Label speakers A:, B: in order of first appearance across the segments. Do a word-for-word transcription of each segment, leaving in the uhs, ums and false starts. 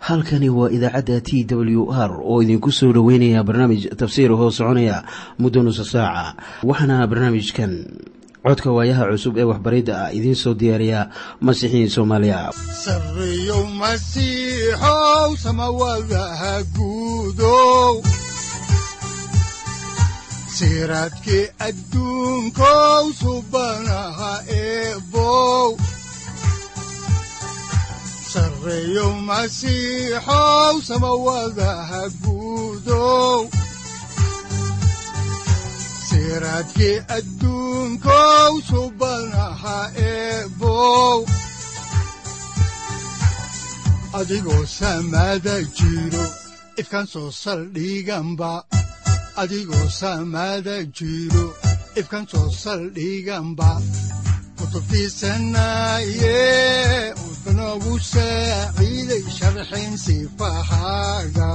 A: halkani waa idaacadda T W R oo idinku soo dhaweynaya barnaamij tafsiir hoo soconaya muddo nusu saaca. Waxaana barnaamijkan codka waayaha cusub ee waxbaridda ah idiin soo diyaariya Masiixiin Soomaaliya.
B: Sarreeyow Masiixow samawadaha guudow siraadkii adduunkow subanaha eebow Sarreeyow Masiixow samawadaha guudow siraadkii adduunkow subanaha eebow adigoo samada jiro ifkaan soo saldhiganba adigoo samada jiro ifkaan soo saldhiganba kutubtiisanaye udnogu saaciiday sharxin sifahaaga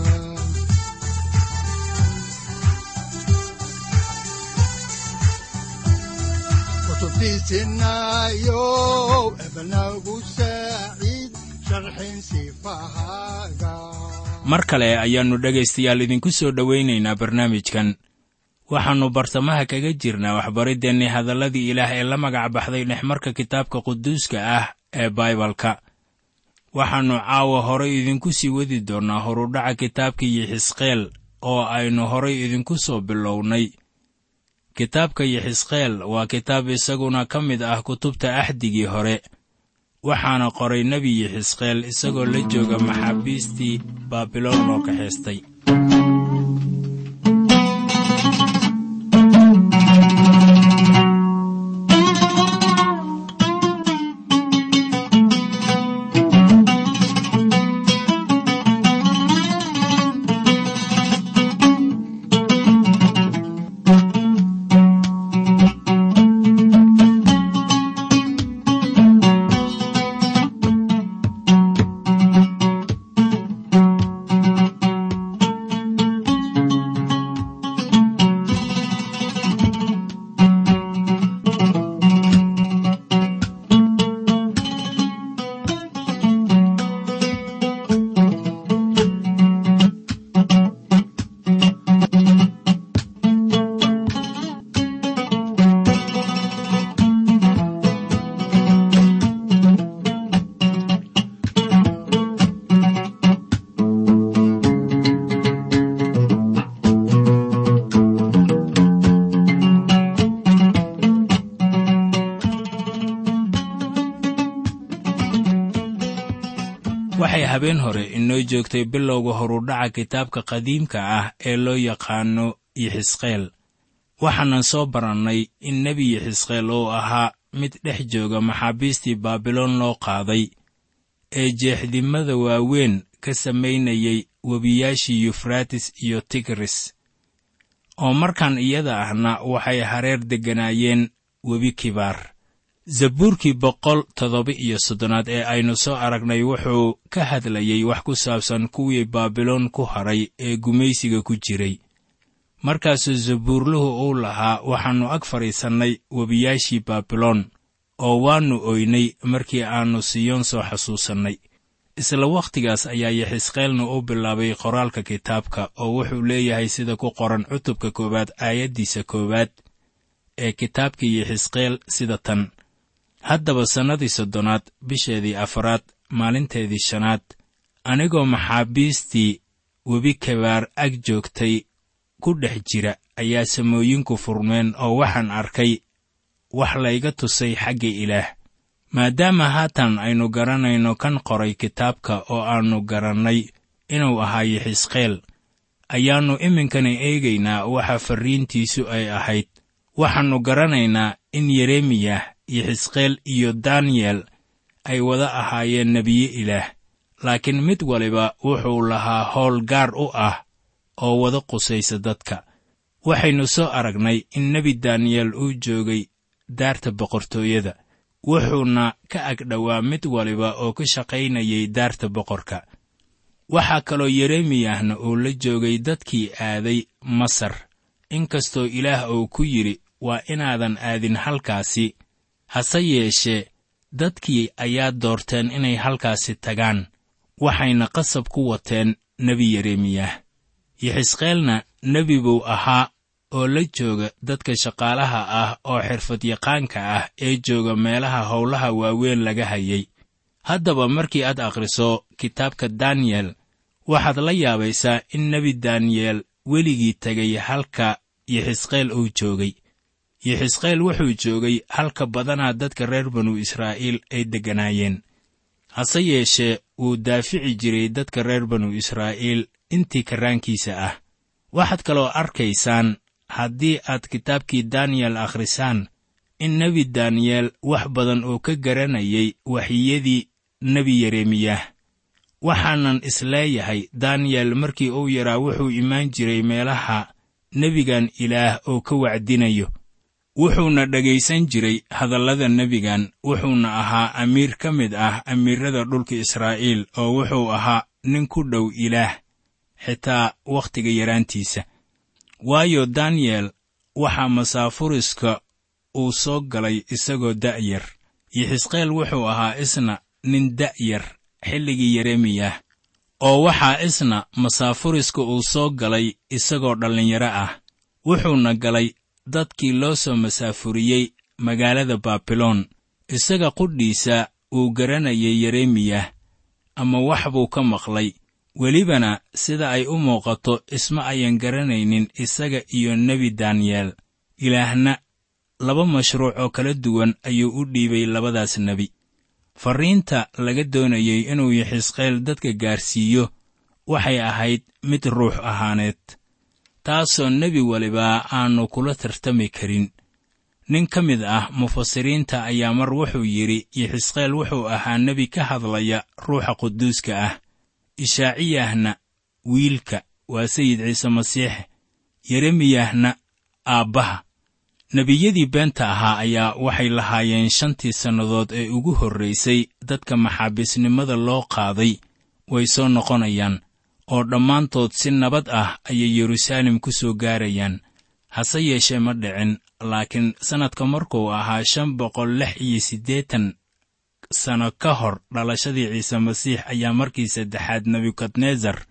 B: kutubtiisanayo ebnagu saaciid sharxin sifahaaga.
C: mar kale ayaannu dhegaystayaal idinku soo dhowaynaynaa barnaamijkan. waxaannu bartamaha kaga jirnaa waxbariddeenni hadalladii ilaah ee la magac baxday dhexmarka kitaabka quduuska ah ee baibalka. waxaannu caawa horay idinku sii wadi doonnaa horudhaca kitaabka yixisqeel oo aynu horay idinku soo bilownay. kitaabka yixisqeel waa kitaab isaguna ka mid ah kutubta axdigii hore, waxaana qoray nebi yixisqeel isagoo la jooga maxaabiistii baabiloon loo kaxaystay. waxay habeen hore inoo joogtay bilowga horudhaca kitaabka qadiimka ah ee loo yaqaano yixisqeel. waxaanan soo barannay in nebi yixisqeel uu ahaa mid dhex jooga maxaabiistii baabiloon loo qaaday ee jeexdimada waaweyn ka samaynayay webiyaashii yufraatis iyo tigris, oo markaan iyada ahna waxay hareer degganaayeen webi kibaar. zabuurkii boqol toddoba iyo soddonaad ee aynu soo aragnay wuxuu ka hadlayey wax ku saabsan kuwii baabiloon ku haray ee gumaysiga ku jiray. markaasuu zabuurluhu uu lahaa waxaannu ag fadhiisannay webiyaashii baabiloon oo waannu oynay markii aannu siyoon soo xasuusannay. isla wakhtigaas ayaa yixisqeelna u bilaabay qoraalka kitaabka oo wuxuu leeyahay sida ku qoran cutubka koowaad aayaddiisa koowaad ee kitaabka yixisqeel sida tan: haddaba sannadii soddonaad bisheedii afaraad maalinteedii shanaad anigoo maxaabiistii webi kibaar ag joogtay ku dhex jira ayaa samooyinku furmeen oo waxaan arkay wax layga tusay xagga ilaah. maadaama haatan aynu garanayno kan qoray kitaabka oo aannu garannay inuu ahaa yixisqeel, ayaannu iminkana eegaynaa waxa farriintiisu ay ahayd. waxaannu garanaynaa in yeremiyah, yixisqeel iyo daniyel ay wada ahaayeen nebiye ilaah, laakiin mid waliba wuxuu lahaa howl gaar u ah oo wada qusaysa dadka. waxaynu soo aragnay in nebi daniyel uu joogay daarta boqortooyada, wuxuuna ka agdhowaa mid waliba oo ka shaqaynayay daarta boqorka. waxaa kaloo yeremiyahna uu la joogay dadkii aaday masar, inkastoo ilaah uu ku yidhi waa inaadan aadin halkaasi, hase yeeshee dadkii ayaa doorteen inay halkaasi tagaan, waxayna qasab ku wateen nebi yeremiyah. yixisqeelna nebi buu ahaa oo la jooga dadka shaqaalaha ah oo xirfadyaqaanka ah ee jooga meelaha howlaha waaweyn laga hayay. haddaba markii aad akhriso kitaabka daniyel, waxaad la yaabaysaa in nebi daniyel weligii tegay halka yixisqeel uu joogay. yixisqeel wuxuu joogay halka badanaa dadka reer banu israa'iil ay degganaayeen. hase yeeshee wuu daafici jiray dadka reer banu israa'iil intii karraankiisa ah. waxaad kaloo arkaysaan haddii aad kitaabkii daniyel akhrisaan in nebi daniyel wax badan oo ka garanayay waxyiyadii nebi yeremiyah. waxaanan isleeyahay daniyel markii uu yaraa wuxuu imaan jiray meelaha nebigan ilaah oo ka wacdinayo, wuxuuna dhegaysan jiray hadallada nebigan. wuxuuna ahaa amiir ka mid ah amiirrada dhulka israa'iil, oo wuxuu ahaa nin ku dhow ilaah xitaa wakhtiga yaraantiisa. waayo daniyel waxaa masaafuriska uu soo galay isagoo da'yar. yixisqeel wuxuu ahaa isna nin da'yar xilligii yeremiyah, oo waxaa isna masaafuriska uu soo galay isagoo dhallinyaro ah. wuxuuna galay dadkii loo soo masaafuriyey magaalada baabiloon. isaga qudhiisa uu garanayay yeremiyah, ama wax buu ka maqlay. welibana sida ay u muuqato isma ayan garanaynin isaga iyo nebi daniyel. ilaahna laba mashruuc oo kala duwan ayuu u dhiibay labadaas nebi. farriinta laga doonayay inuu yixisqeel dadka gaarsiiyo waxay ahayd mid ruux ahaaneed, taasoo nebi waliba aannu kula tartami karin. nin ka mid ah mufasiriinta ayaa mar wuxuu yidhi yixisqeel wuxuu ahaa nebi ka hadlaya ruuxa quduuska ah. ishaaciyahna wiilka waa sayid ciise masiix, yeremiyahna aabbaha. nebiyadii beenta ahaa ayaa waxay lahaayeen shantii sannadood ee ugu horraysay dadka maxaabiisnimada loo qaaday way soo noqonayaan, oo dhammaantood si nabad ah ayay yeruusaalem ku soo gaarayaan. hase yeeshee ma dhicin, laakiin sannadka markuu ahaa shan boqol lix iyo siddeetan sano ka hor dhalashadii ciise masiix ayaa markii saddexaad nebukadnesar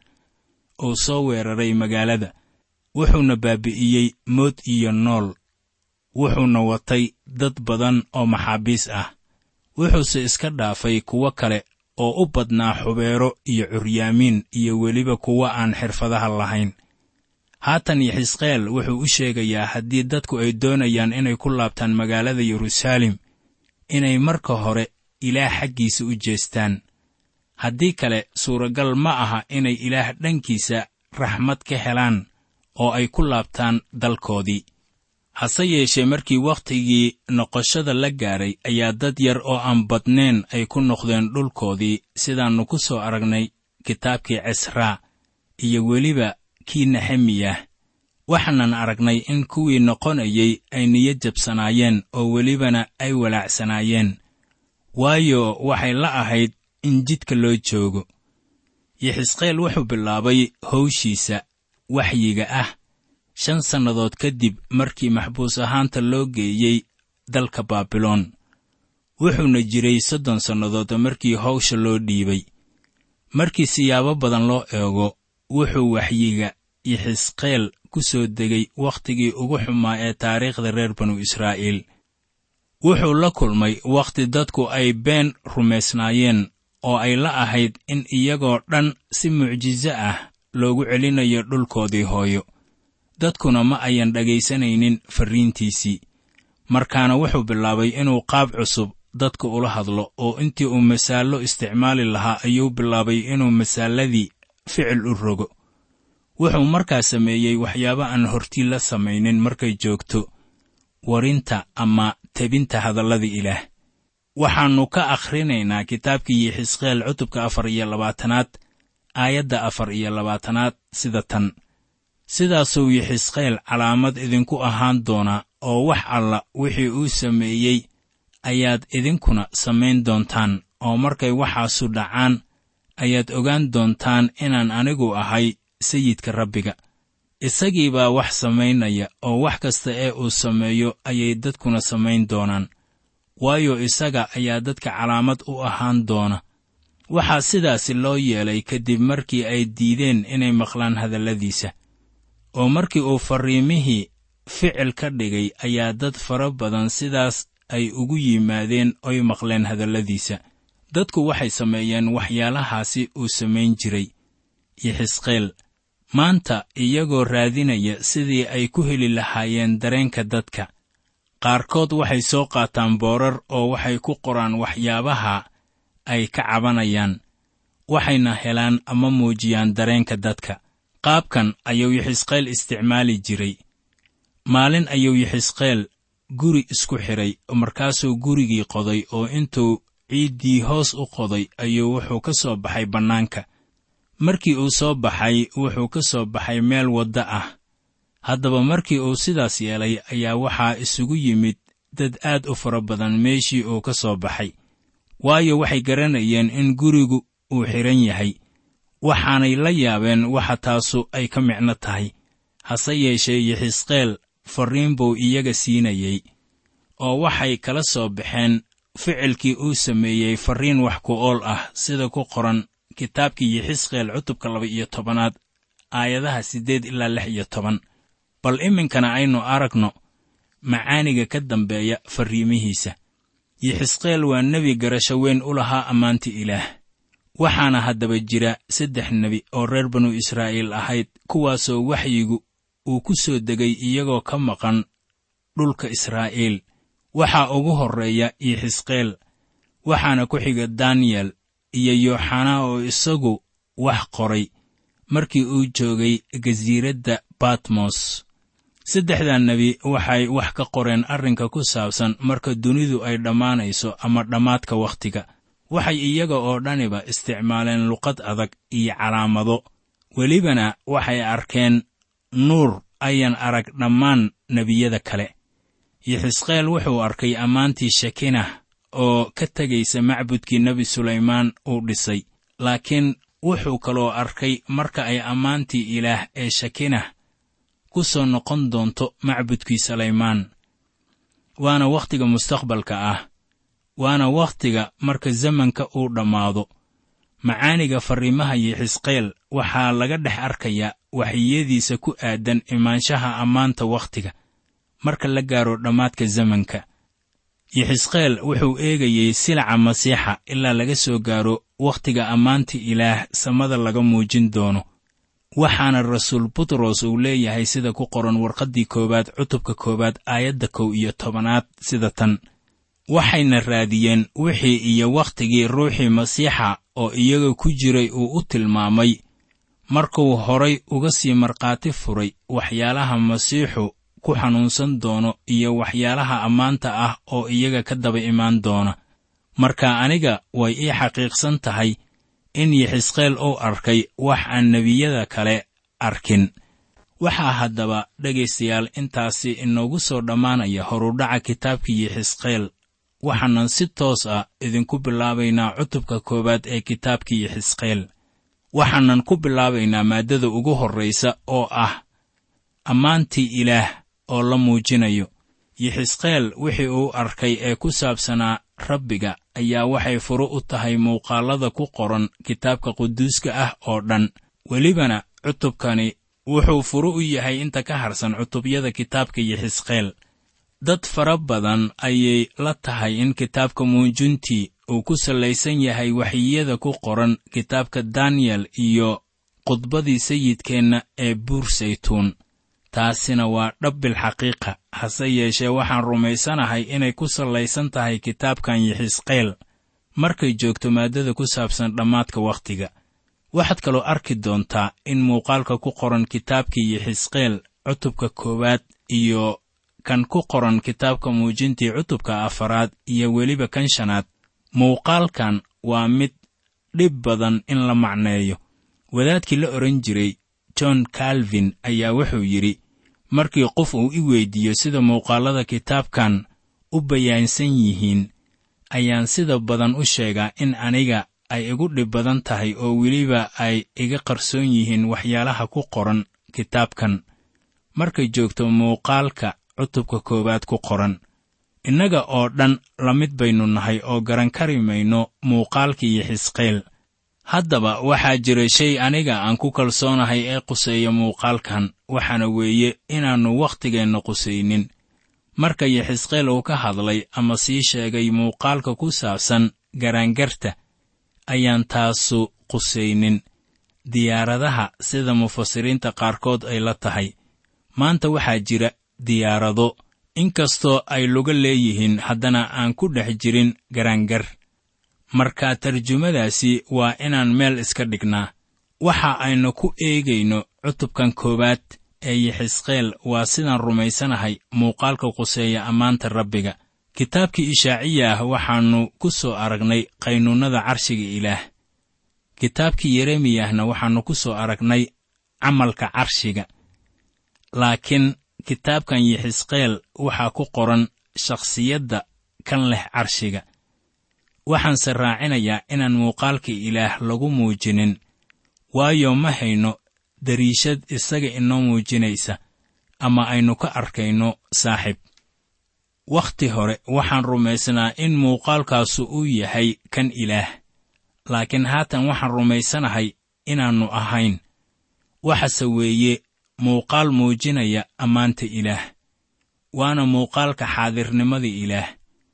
C: uu soo weeraray magaalada. wuxuuna baabi'iyey mood iyo nool. wuxuuna watay dad badan oo maxaabiis ah. wuxuuse iska dhaafay kuwo kale oo u badnaa xubeero iyo curyaamiin iyo weliba kuwa aan xirfadaha lahayn. haatan yixisqeel wuxuu u sheegayaa haddii dadku ay doonayaan inay ku laabtaan magaalada yeruusaalem, inay marka hore ilaah xaggiisa u jeestaan. haddii kale suuragal ma aha inay ilaah dhankiisa raxmad ka helaan oo ay ku laabtaan dalkoodii. hase yeeshee markii wakhtigii noqoshada la gaaray ayaa dad yar oo aan badnayn ay ku noqdeen dhulkoodii, sidaannu ku soo aragnay kitaabkii cisraa iyo weliba kii nehemiyah. waxaanan aragnay in kuwii noqonayay ay niyad jabsanaayeen oo welibana ay walaacsanaayeen, waayo waxay la ahayd in jidka loo joogo. yixisqeel wuxuu bilaabay hawshiisa waxyiga ah shan sannadood kadib markii maxbuus ahaanta loo geeyey dalka baabiloon. wuxuuna jiray soddon sannadood markii hawsha loo dhiibay. markii siyaabo badan loo eego, wuxuu waxyiga yixisqeel ku soo degay wakhtigii ugu xumaa ee taariikhda reer banu israa'iil. wuxuu la kulmay wakhti dadku ay been rumaysnaayeen oo ay la ahayd in iyagoo dhan si mucjiso ah loogu celinayo dhulkoodii hooyo. dadkuna ma ayan dhegaysanaynin farriintiisii. markaana wuxuu bilaabay inuu qaab cusub dadka ula hadlo, oo intii uu masaallo isticmaali lahaa ayuu bilaabay inuu masaaladii ficil u rogo. wuxuu markaa sameeyey waxyaabo aan hortii la samaynin markay joogto warinta ama tebinta hadallada ilaah. waxaannu ka akhrinaynaa kitaabkii yixisqeel cutubka afar iyo labaatanaad aayadda afar iyo labaatanaad sida tan: sidaasuu yixisqeel calaamad idinku ahaan doona, oo wax alla wixii uu sameeyey ayaad idinkuna samayn doontaan, oo markay waxaasu dhacaan ayaad ogaan doontaan inaan anigu ahay sayidka rabbiga. isagii baa wax samaynaya, oo wax kasta ee uu sameeyo ayay dadkuna samayn doonaan, waayo isaga ayaa dadka calaamad u ahaan doona. waxaa sidaasi loo yeelay kadib markii ay diideen inay maqlaan hadalladiisa. oo markii uu farriimihii ficil ka dhigay ayaa dad fara badan sidaas ay ugu yimaadeen oy maqleen hadalladiisa. dadku waxay sameeyeen waxyaalahaasi uu samayn jiray Yixisqeel, maanta iyagoo raadinaya sidii ay ku heli lahaayeen dareenka dadka. qaarkood waxay soo qaataan boorar oo waxay ku qoraan waxyaabaha ay ka cabanayaan, waxayna helaan ama muujiyaan dareenka dadka. qaabkan ayuu Yixisqeel isticmaali jiray. maalin ayuu Yixisqeel guri isku xidhay, markaasuu gurigii qoday oo intuu ciiddii hoos u qoday ayuu wuxuu ka soo baxay bannaanka. markii uu soo baxay wuxuu ka soo baxay meel wadda ah. haddaba markii uu sidaas yeelay ayaa waxaa isugu yimid dad aad u fara badan meeshii uu ka soo baxay, waayo waxay garanayeen in gurigu uu xidhan yahay. waxaanay la yaabeen waxa taasu ay ka micno tahay. hase yeeshee Yixisqeel farriin buu iyaga siinayey, oo waxay kala soo baxeen ficilkii uu sameeyey farriin wax ku ool ah, sida ku qoran kitaabkii Yixisqeel cutubka laba iyo tobanaad aayadaha siddeed ilaa lix iyo toban. bal iminkana aynu aragno macaaniga ka dambeeya farriimihiisa. Yixisqeel waa nebi garasho weyn u lahaa ammaanta Ilaah. waxaana haddaba jira saddex nebi oo reer banu Israa'iil ahayd, kuwaasoo waxyigu uu ku soo degay iyagoo ka maqan dhulka Israa'iil. waxaa ugu horreeya Yixisqeel, waxaana ku xiga Daniyel iyo Yooxanaa oo isagu wax qoray markii uu joogay gasiiradda Batmos. saddexdaa nebi waxay wax ka qoreen arrinka ku saabsan marka dunidu ay dhammaanayso ama dhammaadka wakhtiga. waxay iyaga oo dhaniba isticmaaleen luqad adag iyo calaamado. welibana waxay arkeen nuur ayan arag dhammaan nebiyada kale. Yixisqeel wuxuu arkay ammaantii Shekinah oo ka tegaysa macbudkii nebi Sulaymaan uu dhisay, laakiin wuxuu kaloo arkay marka ay ammaantii Ilaah ee Shekinah ku soo noqon doonto macbudkii Sulaymaan. waana wakhtiga mustaqbalka ah, waana wakhtiga marka zamanka uu dhammaado. macaaniga farriimaha Yixisqeel waxaa laga dhex arkayaa waxyiyadiisa ku aadan imaanshaha ammaanta wakhtiga marka la gaaro dhammaadka zamanka. Yixisqeel wuxuu eegayey silaca Masiixa ilaa laga soo gaaro wakhtiga ammaanta Ilaah samada laga muujin doono. waxaana rasuul Butros uu leeyahay sida ku qoran warqaddii koowaad cutubka koowaad aayadda kow iyo tobanaad sida tan: waxayna raadiyeen wixii iyo wakhtigii ruuxii Masiixa oo iyaga ku jiray uu u tilmaamay, markuu horay uga sii markhaati furay waxyaalaha Masiixu ku xanuunsan doono iyo waxyaalaha ammaanta ah oo iyaga ka daba imaan doona. marka aniga way ii xaqiiqsan tahay in Yixisqeel uu arkay wax aan nebiyada kale arkin. waxaa haddaba dhegaystayaal intaasi inoogu soo dhammaanaya horudhaca kitaabkii Yixisqeel. waxaanan si toos ah idinku bilaabaynaa cutubka koowaad ee kitaabkii Yixisqeel. waxaanan ku bilaabaynaa maaddada ugu horraysa oo ah ammaantii Ilaah oo la muujinayo. Yixisqeel wixii uu arkay ee ku saabsanaa Rabbiga ayaa waxay furo u tahay muuqaallada ku qoran kitaabka quduuska ah oo dhan. welibana cutubkani wuxuu furo u yahay inta ka harsan cutubyada kitaabka Yixisqeel. dad fara badan ayay la tahay in kitaabka muujintii uu ku salaysan yahay waxyiyada ku qoran kitaabka Daniyel iyo khudbadii sayidkeenna ee buur saytuun. taasina waa dhab bilxaqiiqa. hase yeeshee waxaan rumaysanahay inay ku salaysan tahay kitaabkan Yixisqeel markay joogto maaddada ku saabsan dhammaadka wakhtiga. waxaad kaloo arki doontaa in muuqaalka ku qoran kitaabkii Yixisqeel cutubka koowaad iyo kan ku qoran kitaabka muujintii cutubka afaraad iyo weliba kan shanaad. muuqaalkan waa mid dhib badan in la macneeyo. wadaadkii la odhan jiray John Calvin ayaa wuxuu yidhi, markii qof uu i weyddiiyo sida muuqaallada kitaabkan u bayaansan yihiin, ayaan sida badan u sheegaa in aniga ay igu dhib badan tahay oo weliba ay iga qarsoon yihiin waxyaalaha ku qoran kitaabkan markay joogto muuqaalka cutubka koowaad ku qoran. innaga oo dhan la mid baynu nahay oo garan kari mayno muuqaalkii Yixisqeel. haddaba waxaa jira shay aniga aan ku kalsoonahay ee quseeya muuqaalkan, waxaana weeye inaannu wakhtigeenna qusaynin. marka Yaxisqeel uu ka hadlay ama sii sheegay muuqaalka ku saabsan garaangarta, ayaan taasu qusaynin diyaaradaha sida mufasiriinta qaarkood ay la tahay. maanta waxaa jira diyaarado, inkastoo ay luga leeyihiin haddana aan ku dhex jirin garaangar. marka tarjumadaasi waa inaan meel iska dhignaa. waxa aynu ku eegayno cutubkan koowaad ee Yaxisqeel waa sidaan rumaysanahay muuqaalka quseeya ammaanta Rabbiga. kitaabkii Ishaaciya ah waxaannu ku soo aragnay qaynuunnada carshiga Ilaah. kitaabkii Yeremiyahna waxaannu ku soo aragnay camalka carshiga. laakiin kitaabkan Yaxisqeel waxaa ku qoran shakhsiyadda kan leh carshiga. waxaanse raacinayaa inaan muuqaalka Ilaah lagu muujinin, waayo ma hayno dariishad isaga inoo muujinaysa ama aynu ka arkayno saaxiib. wakhti hore waxaan rumaysnaa in muuqaalkaasu uu yahay kan Ilaah, laakiin haatan waxaan rumaysanahay inaannu ahayn. waxase weeye muuqaal muujinaya ammaanta Ilaah, waana muuqaalka xaadirnimada Ilaah.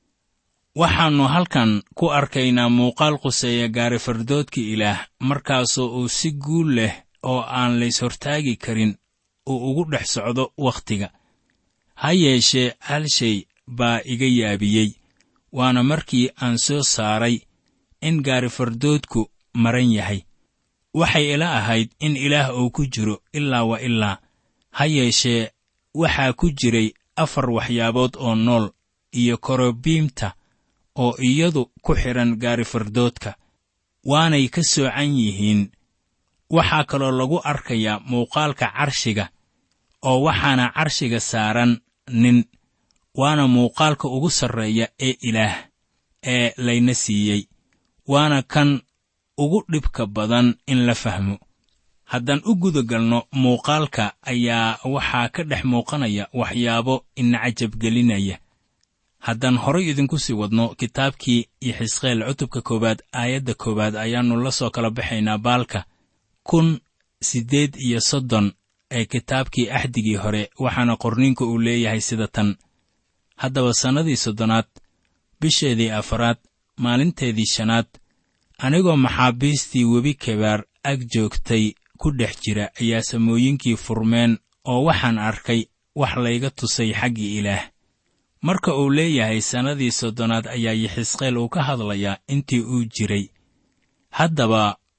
C: waxaannu halkan ku arkaynaa muuqaal quseeya gaarifardoodka Ilaah, markaasoo uu si guul leh oo aan lays hortaagi karin uu ugu dhex socdo wakhtiga. ha yeeshee hal shay baa iga yaabiyey, waana markii aan soo saaray in gaarifardoodku maran yahay. waxay ila ahayd in Ilaah uu ku jiro ilaa wa ilaa. ha yeeshee waxaa ku jiray afar waxyaabood oo nool iyo korobiimta oo iyadu ku xidhan gaarifardoodka, waanay ka soocan yihiin. waxaa kaloo lagu arkayaa muuqaalka carshiga, oo waxaana carshiga saaran nin, waana muuqaalka ugu sarreeya ee Ilaah ee layna siiyey, waana kan ugu dhibka badan in la fahmo. haddaan u gudagalno muuqaalka ayaa waxaa ka dhex muuqanaya waxyaabo ina cajabgelinaya. haddaan horay idinku sii wadno kitaabkii Yaxisqeel cutubka koowaad aayadda koowaad ayaannu la soo kala baxaynaa baalka kun siddeed iyo soddon ee kitaabkii axdigii hore, waxaana qorniinku uu leeyahay sida tan: haddaba sannadii soddonaad, bisheedii afaraad, maalinteedii shanaad, anigoo maxaabiistii webi Kebaar ag joogtay ku dhex jira, ayaa samooyinkii furmeen, oo waxaan arkay wax layga tusay xaggii Ilaah. marka uu leeyahay sannadii soddonaad ayaa Yaxisqeel uu ka hadlayaa intii uu jiray. haddaba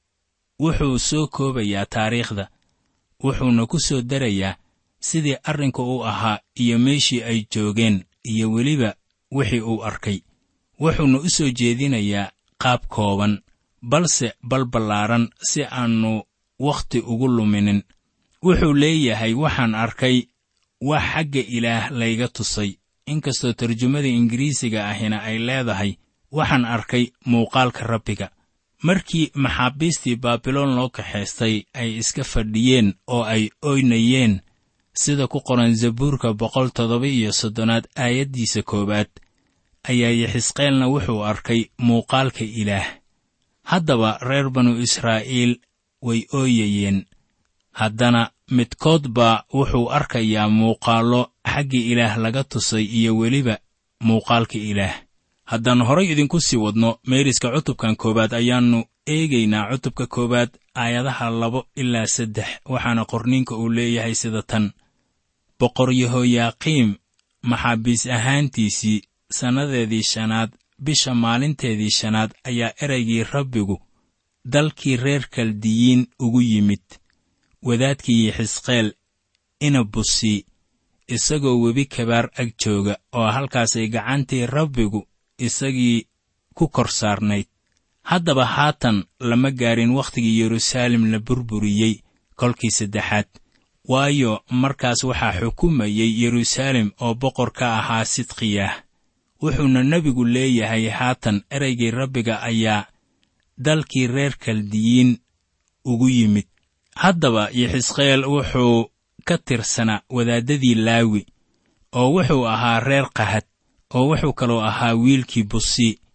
C: wuxuu soo koobayaa taariikhda, wuxuuna ku soo darayaa sidii arrinku u ahaa iyo meeshii ay joogeen iyo weliba wixii uu arkay. wuxuuna u soo jeedinayaa qaab kooban, balse balballaaran si aannu wakhti ugu luminin. wuxuu leeyahay waxaan arkay wax xagga Ilaah layga tusay, inkastoo tarjumada Ingiriisiga ahina ay leedahay waxaan arkay muuqaalka Rabbiga. markii maxaabiistii Baabiloon loo kaxaystay ay iska fadhiyeen oo ay ooynayeen, sida ku qoran Zabuurka boqol toddoba iyo soddonaad aayaddiisa koowaad, ayaa Yaxisqeelna wuxuu arkay muuqaalka Ilaah. haddaba reer banu Israa'iil way ooyayeen, haddana midkood baa wuxuu arkayaa muuqaallo xagga Ilaah laga tusay iyo weliba muuqaalka Ilaah. haddaan horay idinku sii wadno meeriska cutubkan koowaad ayaannu eegaynaa cutubka koowaad aayadaha labo ilaa saddex, waxaana qorniinka uu leeyahay sida tan: boqor Yehoyaaqiim maxaabiis ahaantiisii sannadeedii shanaad, bisha maalinteedii shanaad, ayaa eraygii Rabbigu dalkii reer Kaldiyiin ugu yimid wadaadkii Yaxisqeel ina Busi, isagoo webi Kebaar ag jooga, oo halkaasay gacantii Rabbigu isagii ku kor saarnayd. haddaba haatan lama gaarin wakhtigii Yeruusaalem la burburiyey kolkii saddexaad, waayo markaas waxaa xukumayey Yeruusaalem oo boqor ka ahaa Sidqiyah. wuxuuna nebigu leeyahay haatan eraygii Rabbiga ayaa dalkii reer Kaldiyiin ugu yimid. haddaba Yaxisqeel wuxuu ka tirsanaa wadaaddadii Laawi, oo wuxuu ahaa reer Qahad, oo wuxuu kaloo ahaa wiilkii Busi.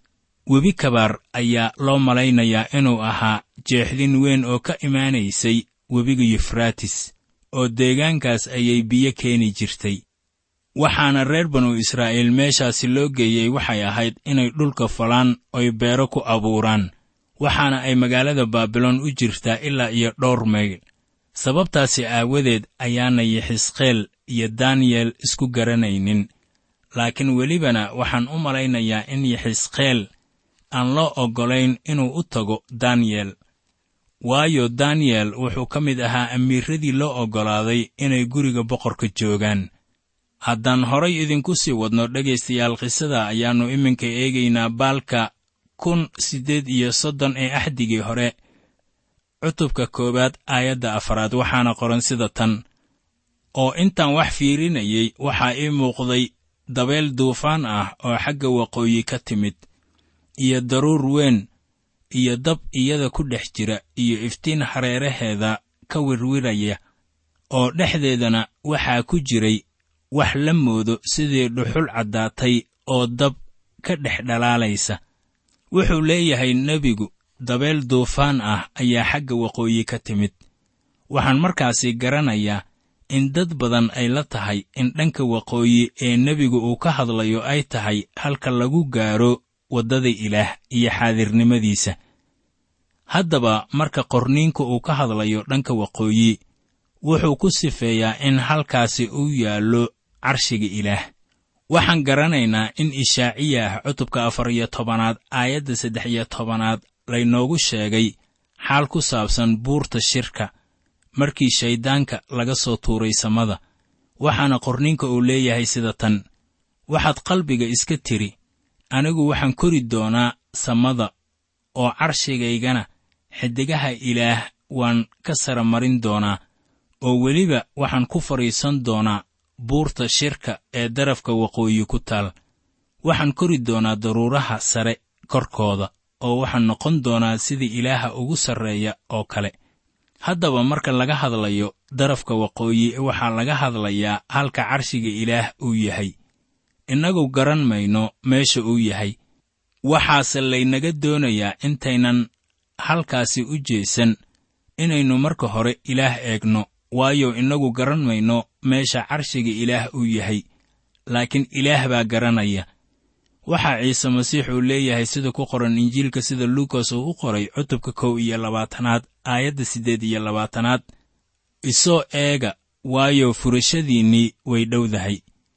C: webi kabaar ayaa loo malaynayaa inuu ahaa jeexdin weyn oo ka imaanaysay webiga yufraatis, oo deegaankaas ayay biyo keeni jirtay. waxaana reer banu israa'iil meeshaasi loo geeyey waxay ahayd inay dhulka falaan oy beero ku abuuraan, waxaana ay magaalada baabiloon u jirtaa ilaa iyo dhowr mayl. sababtaasi aawadeed ayaana yexisqeel iyo daniyel isku garanaynin. laakiin welibana waxaan u malaynayaa in yexisqeel aan loo oggolayn inuu u tago daniyel, waayo daniyel wuxuu ka mid ahaa amiiradii loo oggolaaday inay guriga boqorka joogaan. haddaan horay idinku sii wadno dhegaystayaal, qisada ayaannu iminka eegaynaa baalka kun siddeed iyo soddon ee axdigii hore, cutubka koowaad aayadda afaraad. waxaana qoran sida tan: oo intaan wax fiirinayay waxaa ii muuqday dabeel duufaan ah oo xagga waqooyi ka timid, iyo daruur weyn, iyo dab iyada ku dhex jira, iyo iftiin hareeraheeda ka wirwiraya, oo dhexdeedana waxaa ku jiray wax la moodo sidii dhuxul caddaatay oo dab ka dhex dhalaalaysa. wuxuu leeyahay nebigu, dabeel duufaan ah ayaa xagga waqooyi ka timid. waxaan markaasi garanayaa in dad badan ay la tahay in dhanka waqooyi ee nebigu uu ka hadlayo ay tahay halka lagu gaaro waddada ilaah iyo xaadirnimadiisa. haddaba marka qorniinku uu ka hadlayo dhanka waqooyi, wuxuu ku sifeeyaa in halkaasi uu yaallo carshiga ilaah. waxaan garanaynaa in ishaaciyah cutubka afar iyo tobanaad aayadda saddex iyo tobanaad laynoogu sheegay xaal ku saabsan buurta shirka, markii shayddaanka laga soo tuuray samada. waxaana qorninka uu leeyahay sida tan: waxaad qalbiga iska tiri, anigu waxaan kori doonaa samada, oo carshigaygana xiddigaha ilaah waan ka sara marin doonaa, oo weliba waxaan ku fadhiisan doonaa buurta shirka ee darafka waqooyi ku taal. waxaan kori doonaa daruuraha sare korkooda, oo waxaan noqon doonaa sidii ilaaha ugu sarreeya oo kale. haddaba marka laga hadlayo darafka waqooyi, waxaa laga hadlayaa halka carshiga ilaah uu yahay. innagu garan mayno meesha uu yahay, waxaase laynaga doonayaa intaynan halkaasi u jeesan inaynu marka hore ilaah eegno, waayo innagu garan mayno meesha carshiga ilaah uu yahay, laakiin ilaah baa garanaya. waxaa ciise masiix uu leeyahay sida ku qoran injiilka sida luukas uu u qoray cutubka kow iyo labaatanaad aayadda siddeed iyo labaatanaad: isoo eega, waayo furashadiinnii way dhowdahay.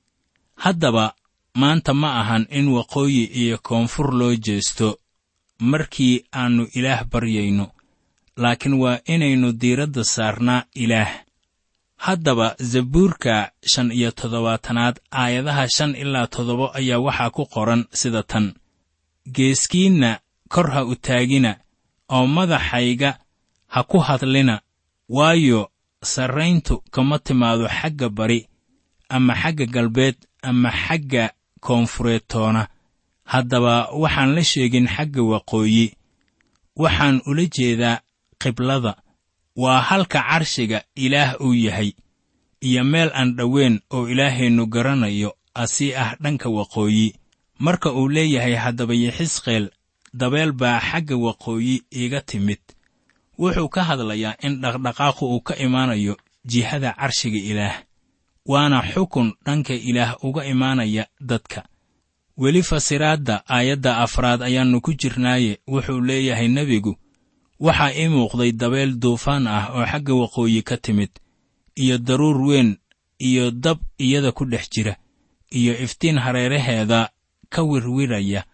C: haddaba maanta ma ahan in waqooyi iyo koonfur loo jeesto markii aannu ilaah baryayno, laakiin waa inaynu diiradda saarnaa ilaah. haddaba zabuurka shan iyo toddobaatanaad aayadaha shan ilaa toddoba ayaa waxaa ku qoran sida tan: geeskiinna kor ha u taagina, oo madaxayga ha ku hadlina, waayo sarrayntu kama timaado xagga bari ama xagga galbeed ama xagga koonfureed toona. haddaba waxaan la sheegin xagga waqooyi, waxaan ula jeedaa qiblada, waa halka carshiga ilaah uu yahay, iyo meel aan dhoweyn oo ilaaheennu garanayo asii ah dhanka waqooyi. marka uu leeyahay haddaba yexisqeel, dabeel baa xagga waqooyi iiga timid, wuxuu ka hadlayaa in dhaqdhaqaaqu uu ka imaanayo jihada carshiga ilaah, waana xukun dhanka ilaah uga imaanaya dadka. weli fasiraadda aayadda afraad ayaannu ku jirnaaye, wuxuu leeyahay nebigu, waxaa ii muuqday dabeel duufaan ah oo xagga waqooyi ka timid, iyo daruur weyn, iyo dab iyada ku dhex jira, iyo iftiin hareeraheeda ka wirwiraya,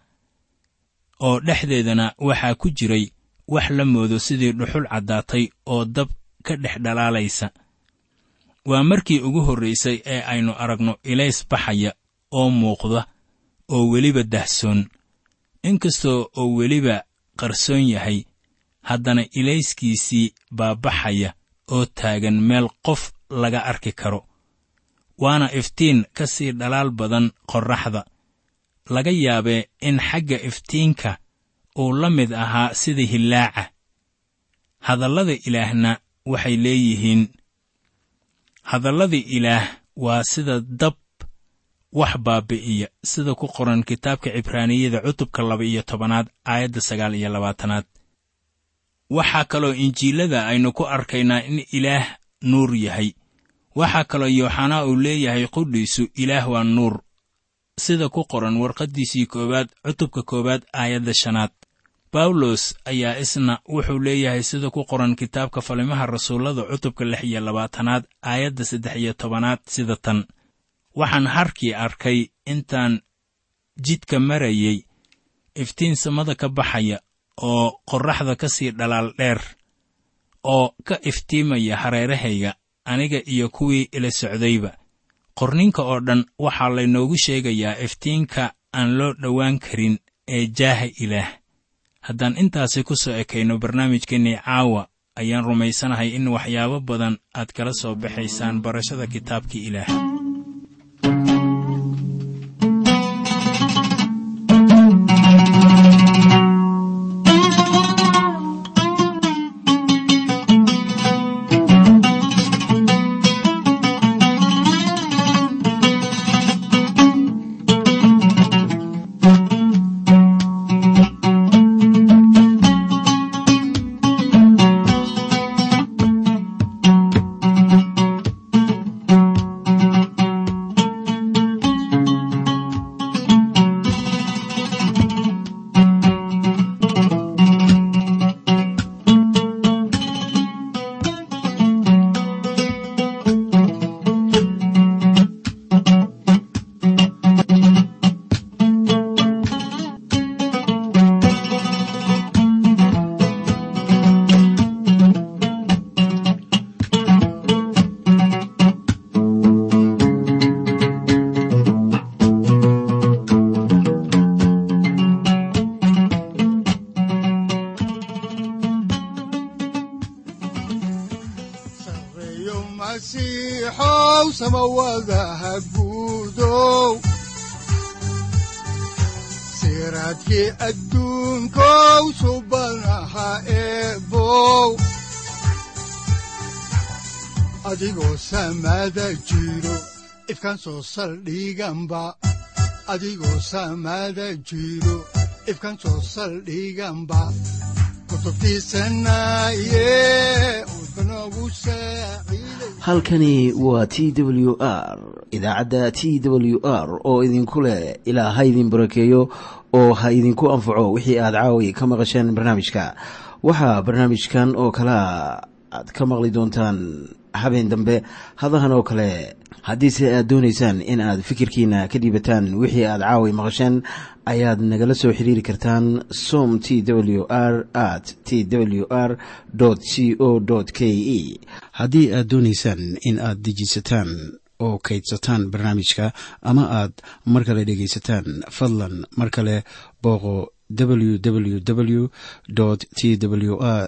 C: oo dhexdeedana waxaa ku jiray wax la moodo sidii dhuxul caddaatay oo dab ka dhex dhalaalaysa. waa markii ugu horraysay ee aynu aragno ilays baxaya oo muuqda oo weliba dahsoon. inkastoo oo weliba qarsoon yahay, haddana ilayskiisii baa baxaya oo taagan meel qof laga arki karo. waana iftiin ka sii dhalaal badan qorraxda. laga yaabee in xagga iftiinka uu la mid ahaa sida hillaaca. hadallada ilaahna waxay leeyihiin, hadallada ilaah waa sida dab wax baabi'iya sida ku qoran kitaabka cibraaniyada cutubka laba iyo tobanaad aayadda sagaal iyo labaatanaad. waxaa kaloo injiilada aynu ku arkaynaa in ilaah nuur yahay. waxaa kaloo yooxanaa uu leeyahay qudhiisu ilaah waa nuur, sida ku qoran warqaddiisii koowaad cutubka koowaad aayadda shanaad. bawlos ayaa isna wuxuu leeyahay sida ku qoran kitaabka falimaha rasuullada cutubka lix iyo labaatanaad aayadda saddex iyo tobanaad sida tan: waxaan harkii arkay intaan jidka marayay iftiin samada ka baxaya oo qorraxda ka sii dhalaal dheer oo ka iftiimaya hareerahayga, aniga iyo kuwii ila socdayba. qorninka oo dhan waxaa laynoogu sheegayaa iftiinka aan loo dhowaan karin ee jaaha ilaah. haddaan intaasi ku soo ekayno barnaamijkeennii caawa, ayaan rumaysanahay in waxyaabo badan aad kala soo baxaysaan barashada kitaabkii ilaah.
B: masiixow samawadaha guudow siraadkii adduunkow subanaha eebow adigoo samada jiro ifkaan soo saldhiganba adigoo samada jiro ifkaan soo saldhiganba
A: halkani waa T W R, idaacadda T W R oo idinku leh ilaa ha idin barakeeyo oo ha idinku anfaco wixii aad caawi ka maqasheen barnaamijka. waxaa barnaamijkan oo kala aad ka maqli doontaan habeen dambe hadahan oo kale. haddiise aad doonaysaan in aad fikirkiina ka dhiibataan wixii aad caawi maqasheen, ayaad nagala soo xiriiri kartaan som t w r at t w r c o k e haddii aad doonaysaan in aad dejisataan oo kaydsataan barnaamijka ama aad mar kale dhegaysataan, fadlan mar kale booqo w w w t w r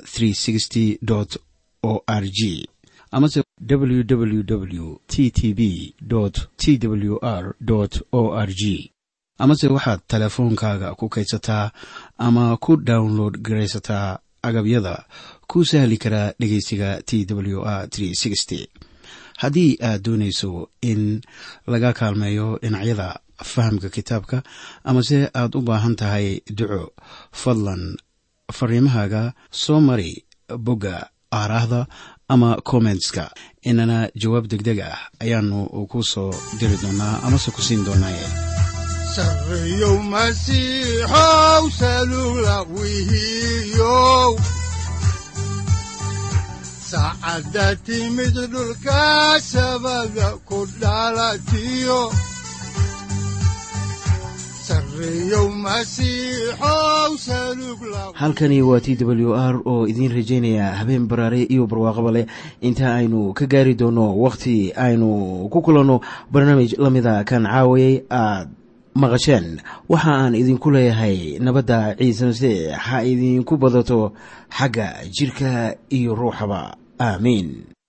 A: o r g amase w w w t t b t w r o r g amase waxaad teleefoonkaaga ku kaydsataa ama ku download garaysataa agabyada ku sahli karaa dhegaysiga T W R haddii aad doonayso in laga kaalmeeyo dhinacyada fahamka kitaabka amase aad u baahan tahay duco, fadlan fariimahaaga soo mari bogga aaraahda ama commentska, inana jawaab degdeg ah ayaanu ku soo diri doonaa amase ku siin doonaaye.
B: sareeyow masiixow salula wihiyow saacadda timid dhulka sabada ku dhalatiyo
A: halkani waa T W R oo idiin rajaynaya habeen baraare iyo barwaaqaba leh, inta aynu ka gaari doono wakhti aynu ku kulanno barnaamij la mida kan caawayay aad maqasheen. waxa aan idinku leeyahay nabadda ciise masiix ha idinku badato xagga jirka iyo ruuxaba. aamiin.